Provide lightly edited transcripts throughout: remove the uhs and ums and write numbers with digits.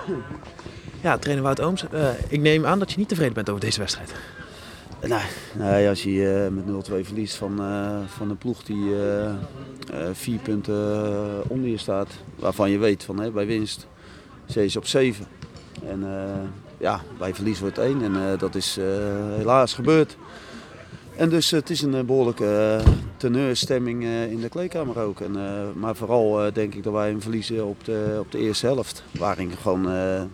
Ja, trainer Wout Ooms, ik neem aan dat je niet tevreden bent over deze wedstrijd. Nee, als je met 0-2 verliest van een ploeg die 4 punten onder je staat, waarvan je weet van bij winst zit je op 7. En bij verlies wordt 1 en dat is helaas gebeurd. En dus het is een behoorlijke teneurstemming in de kleedkamer ook. Maar vooral denk ik dat wij hem verliezen op de eerste helft. Waarin ik gewoon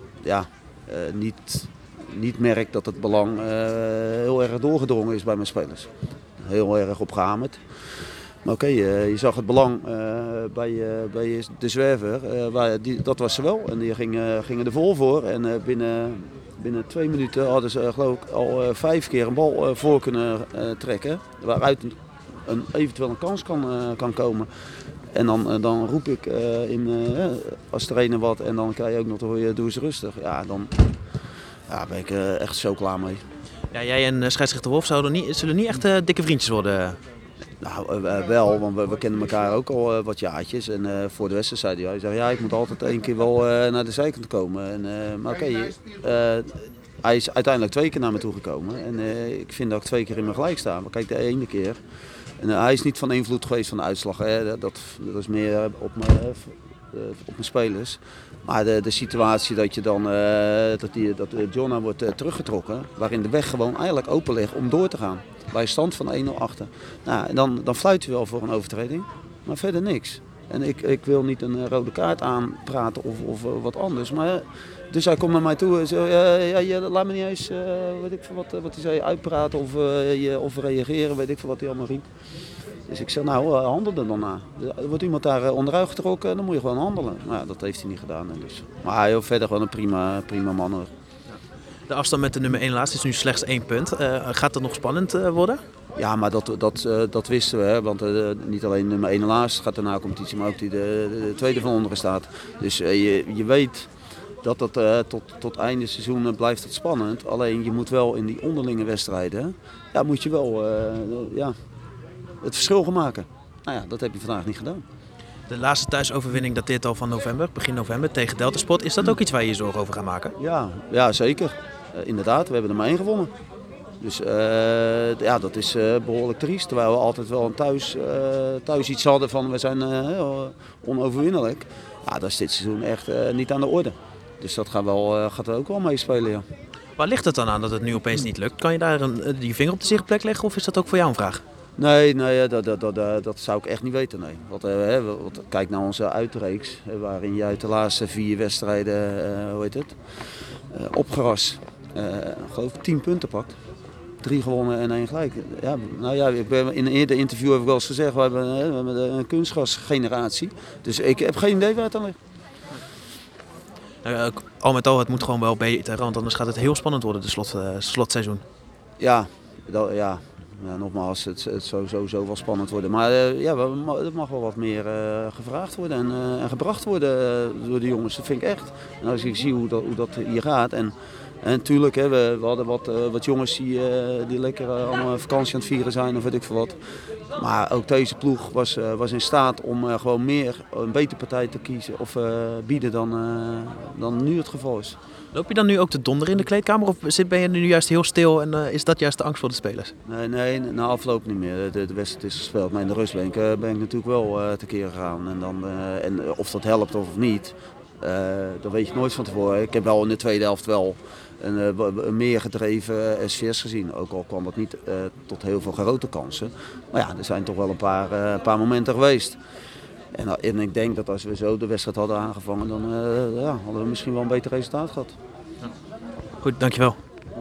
niet merk dat het belang heel erg doorgedrongen is bij mijn spelers. Heel erg opgehamerd. Maar oké, je zag het belang bij de zwerver, dat was ze wel. En die gingen er vol voor. En binnen 2 minuten hadden ze geloof ik al 5 keer een bal voor kunnen trekken. Waaruit eventueel een kans kan komen. En dan roep ik als trainer wat en dan krijg je ook nog te horen, doe eens rustig. Ja, dan ben ik echt zo klaar mee. Ja, jij en scheidsrechter Wolf zullen niet echt dikke vriendjes worden. Nou, wel, want we kennen elkaar ook al wat jaartjes. En voor de wedstrijd zei hij, ik moet altijd 1 keer wel naar de zijkant komen. Maar oké, hij is uiteindelijk 2 keer naar me toe gekomen. En ik vind dat ik 2 keer in mijn gelijk sta. Maar kijk, de ene keer. En hij is niet van invloed geweest van de uitslag. Hè. Dat is meer op mijn spelers. Maar de situatie dat je dan dat Jonna wordt teruggetrokken, waarin de weg gewoon eigenlijk open ligt om door te gaan. Bij stand van 1-0 achter. Nou, en dan fluit hij wel voor een overtreding, maar verder niks. En ik wil niet een rode kaart aanpraten of wat anders. Maar, dus hij komt naar mij toe en zei, laat me niet eens weet ik veel wat hij zei, uitpraten of reageren, weet ik veel wat hij allemaal riep. Dus ik zeg, nou, handel er dan na. Er wordt iemand daar onderuit getrokken, dan moet je gewoon handelen. Maar ja, dat heeft hij niet gedaan. Dus. Maar hij is verder gewoon een prima man hoor. De afstand met de nummer 1 laatst is nu slechts 1 punt. Gaat het nog spannend worden? Ja, maar dat wisten we. Hè? Want niet alleen nummer 1 laatst gaat de na-competitie, maar ook die de tweede van onderen staat. Dus je weet dat tot einde seizoen blijft het spannend. Alleen je moet wel in die onderlinge wedstrijden, moet je wel het verschil gaan maken. Nou ja, dat heb je vandaag niet gedaan. De laatste thuisoverwinning dateert al van november, begin november tegen Deltasport. Is dat ook iets waar je je zorgen over gaat maken? Ja zeker. Inderdaad, we hebben er maar 1 gewonnen. Dus dat is behoorlijk triest. Terwijl we altijd wel thuis iets hadden van we zijn onoverwinnelijk. Ja, dat is dit seizoen echt niet aan de orde. Dus dat gaat er ook wel meespelen, ja. Waar ligt het dan aan dat het nu opeens niet lukt? Kan je daar je vinger op de zichtplek leggen of is dat ook voor jou een vraag? Nee, dat zou ik echt niet weten. Nee. Kijk naar onze uitreeks, waarin je uit de laatste 4 wedstrijden opgerast, geloof ik 10 punten pakt. 3 gewonnen en 1 gelijk. Ja, in een eerder interview heb ik wel eens gezegd, we hebben een kunstgrasgeneratie. Dus ik heb geen idee waar het aan ligt. Al met al, het moet gewoon wel beter, want anders gaat het heel spannend worden, de slotseizoen. Ja, nogmaals, het zou sowieso wel spannend worden. Maar er mag wel wat meer gevraagd worden en gebracht worden door de jongens. Dat vind ik echt. En als ik zie hoe dat hier gaat. En natuurlijk, we hadden wat jongens die lekker allemaal vakantie aan het vieren zijn of weet ik veel wat. Maar ook deze ploeg was in staat om gewoon een betere partij te kiezen of bieden dan nu het geval is. Loop je dan nu ook te donderen in de kleedkamer of ben je nu juist heel stil en is dat juist de angst voor de spelers? Nee, na afloop niet meer. De wedstrijd is gespeeld. Maar in de rustbank ben ik natuurlijk wel tekeer gegaan. En of dat helpt of niet, dat weet je nooit van tevoren. Ik heb wel in de tweede helft wel een meer gedreven SVS gezien. Ook al kwam het niet tot heel veel grote kansen. Maar ja, er zijn toch wel een paar momenten geweest. En ik denk dat als we zo de wedstrijd hadden aangevangen, dan hadden we misschien wel een beter resultaat gehad. Goed, dankjewel.